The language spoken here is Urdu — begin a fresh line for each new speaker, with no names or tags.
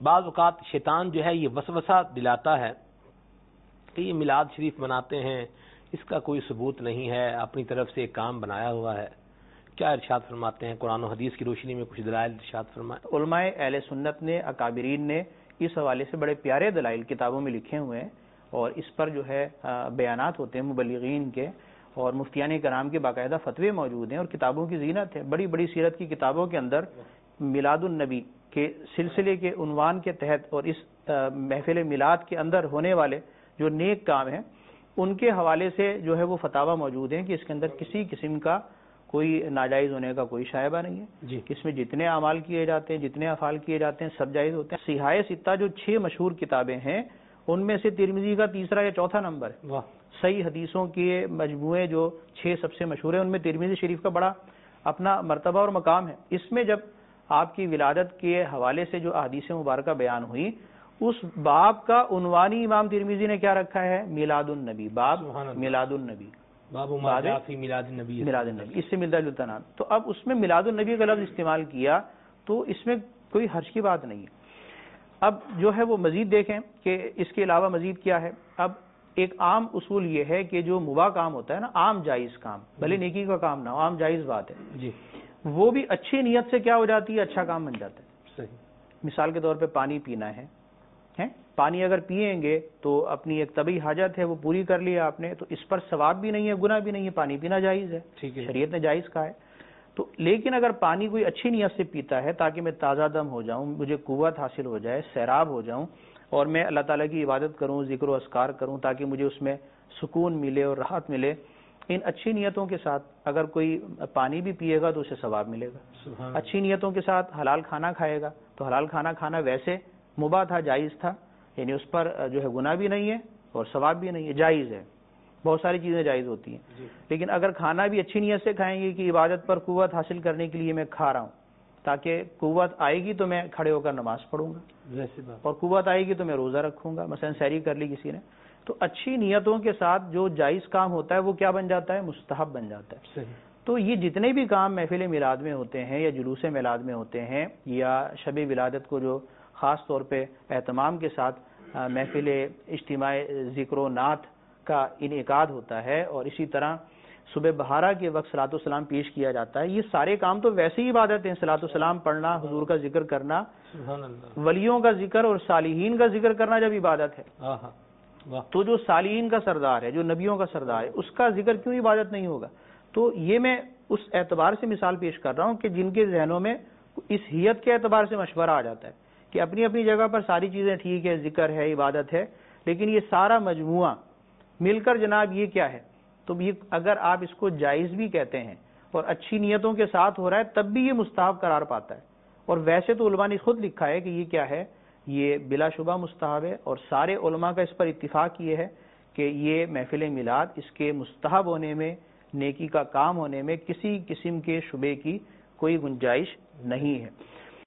بعض اوقات شیطان جو ہے یہ وسوسہ دلاتا ہے کہ یہ میلاد شریف مناتے ہیں، اس کا کوئی ثبوت نہیں ہے، اپنی طرف سے ایک کام بنایا ہوا ہے. کیا ارشاد فرماتے ہیں؟ قرآن و حدیث کی روشنی میں کچھ دلائل ارشاد فرمائیں.
علماء اہل سنت نے، اکابرین نے اس حوالے سے بڑے پیارے دلائل کتابوں میں لکھے ہوئے ہیں، اور اس پر جو ہے بیانات ہوتے ہیں مبلغین کے، اور مفتیان کرام کے باقاعدہ فتوے موجود ہیں، اور کتابوں کی زینت ہے. بڑی بڑی سیرت کی کتابوں کے اندر میلاد النبی کے سلسلے کے عنوان کے تحت اور اس محفل میلاد کے اندر ہونے والے جو نیک کام ہیں ان کے حوالے سے جو ہے وہ فتاوی موجود ہیں کہ اس کے اندر کسی قسم کا کوئی ناجائز ہونے کا کوئی شائبہ نہیں ہے.
جی.
اس میں جتنے اعمال کیے جاتے ہیں، جتنے افعال کیے جاتے ہیں، سب جائز ہوتے ہیں. صحاح ستہ جو 6 مشہور کتابیں ہیں ان میں سے ترمذی کا تیسرا یا چوتھا نمبر ہے.
واہ.
صحیح حدیثوں کے مجموعے جو 6 سب سے مشہور ہیں ان میں ترمذی شریف کا بڑا اپنا مرتبہ اور مقام ہے. اس میں جب آپ کی ولادت کے حوالے سے جو احادیث مبارکہ بیان ہوئی، اس باب کا عنوانی امام ترمذی نے کیا رکھا ہے؟ میلاد النبی. باب میلاد النبی،
باب ما جاء فی میلاد النبی.
میلاد النبی اس سے ملتا جلتا نام. تو اب اس میں میلاد النبی کا لفظ استعمال کیا تو اس میں کوئی حرج کی بات نہیں ہے. اب جو ہے وہ مزید دیکھیں کہ اس کے علاوہ مزید کیا ہے. اب ایک عام اصول یہ ہے کہ جو مباح کام ہوتا ہے نا، عام جائز کام، بھلے نیکی کا کام نہ ہو، عام جائز بات ہے
جی،
وہ بھی اچھی نیت سے کیا ہو جاتی ہے؟ اچھا کام بن جاتا ہے.
صحیح.
مثال کے طور پہ پانی پینا ہے، پانی اگر پیئیں گے تو اپنی ایک طبعی حاجت ہے وہ پوری کر لی آپ نے، تو اس پر ثواب بھی نہیں ہے، گناہ بھی نہیں ہے، پانی پینا جائز ہے، شریعت نے جائز کہا ہے. تو لیکن اگر پانی کوئی اچھی نیت سے پیتا ہے تاکہ میں تازہ دم ہو جاؤں، مجھے قوت حاصل ہو جائے، سیراب ہو جاؤں، اور میں اللہ تعالیٰ کی عبادت کروں، ذکر و اذکار کروں تاکہ مجھے اس میں سکون ملے اور راحت ملے، ان اچھی نیتوں کے ساتھ اگر کوئی پانی بھی پیے گا تو اسے ثواب ملے گا. اچھی نیتوں کے ساتھ حلال کھانا کھائے گا تو حلال کھانا کھانا ویسے مباح تھا، جائز تھا، یعنی اس پر جو ہے گناہ بھی نہیں ہے اور ثواب بھی نہیں ہے، جائز ہے. بہت ساری چیزیں جائز ہوتی ہیں. لیکن اگر کھانا بھی اچھی نیت سے کھائیں گے کہ عبادت پر قوت حاصل کرنے کے لیے میں کھا رہا ہوں، تاکہ قوت آئے گی تو میں کھڑے ہو کر نماز پڑھوں گا، اور قوت آئے گی تو میں روزہ رکھوں گا، مثلا سحری کر لی کسی نے، تو اچھی نیتوں کے ساتھ جو جائز کام ہوتا ہے وہ کیا بن جاتا ہے؟ مستحب بن جاتا ہے.
صحیح.
تو یہ جتنے بھی کام محفل میلاد میں ہوتے ہیں یا جلوس میلاد میں ہوتے ہیں یا شب ولادت کو جو خاص طور پہ اہتمام کے ساتھ محفل اجتماع ذکر و نعت کا انعقاد ہوتا ہے، اور اسی طرح صبح بہارا کے وقت صلاۃ والسلام پیش کیا جاتا ہے، یہ سارے کام تو ویسے ہی عبادت ہیں. صلاۃ والسلام پڑھنا، حضور کا ذکر کرنا، ولیوں کا ذکر اور صالحین کا ذکر کرنا جب عبادت ہے، تو جو صالحین کا سردار ہے، جو نبیوں کا سردار ہے، اس کا ذکر کیوں عبادت نہیں ہوگا؟ تو یہ میں اس اعتبار سے مثال پیش کر رہا ہوں کہ جن کے ذہنوں میں اس حیت کے اعتبار سے مشورہ آ جاتا ہے کہ اپنی اپنی جگہ پر ساری چیزیں ٹھیک ہے، ذکر ہے، عبادت ہے، لیکن یہ سارا مجموعہ مل کر جناب یہ کیا ہے؟ تو یہ اگر آپ اس کو جائز بھی کہتے ہیں اور اچھی نیتوں کے ساتھ ہو رہا ہے تب بھی یہ مستحب قرار پاتا ہے. اور ویسے تو علماء نے خود لکھا ہے کہ یہ کیا ہے؟ یہ بلا شبہ مستحب ہے، اور سارے علماء کا اس پر اتفاق یہ ہے کہ یہ محفل میلاد اس کے مستحب ہونے میں، نیکی کا کام ہونے میں کسی قسم کے شبے کی کوئی گنجائش نہیں ہے.